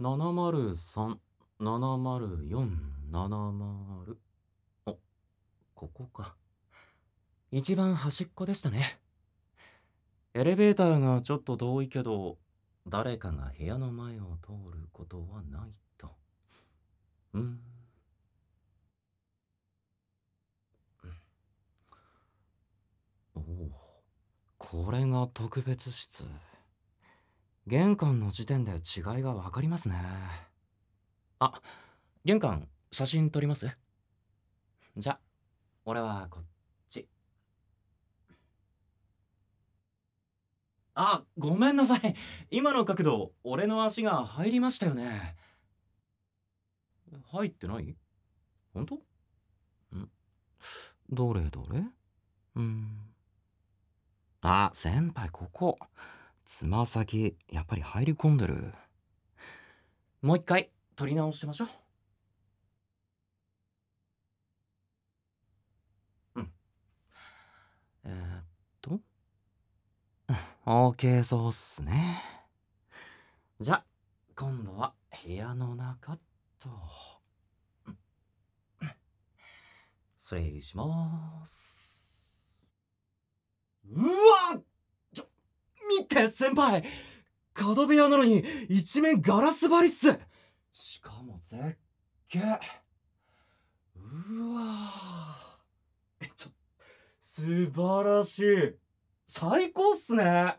703、704、70。お、ここか。一番端っこでしたね。エレベーターがちょっと遠いけど、誰かが部屋の前を通ることはないと。うん。おお、これが特別室。玄関の時点で違いがわかりますね。あ、玄関、写真撮ります？じゃ、俺はこっち。あ、ごめんなさい。今の角度、俺の足が入りましたよね。入ってない？本当？どれどれ？うん。あ、先輩、ここ。つま先、やっぱり入り込んでる。もう一回、撮り直しましょう。うん。えーっと、OK そうっすね。じゃ、今度は部屋の中と。失礼します。うわ！ちょ、見て、先輩！角部屋なのに一面ガラス張りっす。しかも絶景。うわ素晴らしい。最高っすね。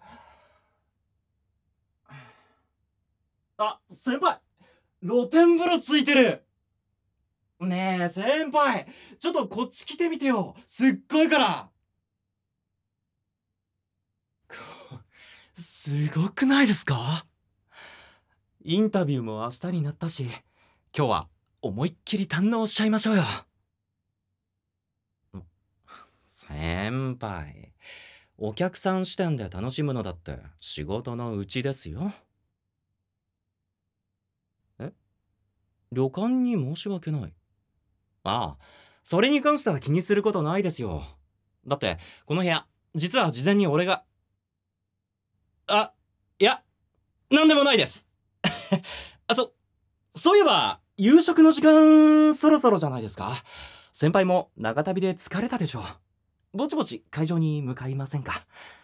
あ、先輩、露天風呂ついてる。ねえ、先輩、ちょっとこっち来てみてよ。すっごいから。すごくないですか？インタビューも明日になったし、今日は思いっきり堪能しちゃいましょうよ。先輩、お客さん視点で楽しむのだって仕事のうちですよ。え、旅館に申し訳ない？ああ、それに関しては気にすることないですよ。だって、この部屋、実は事前に俺が、あ、いや、なんでもないです。あ、そういえば、夕食の時間、そろそろじゃないですか。先輩も長旅で疲れたでしょう。ぼちぼち会場に向かいませんか？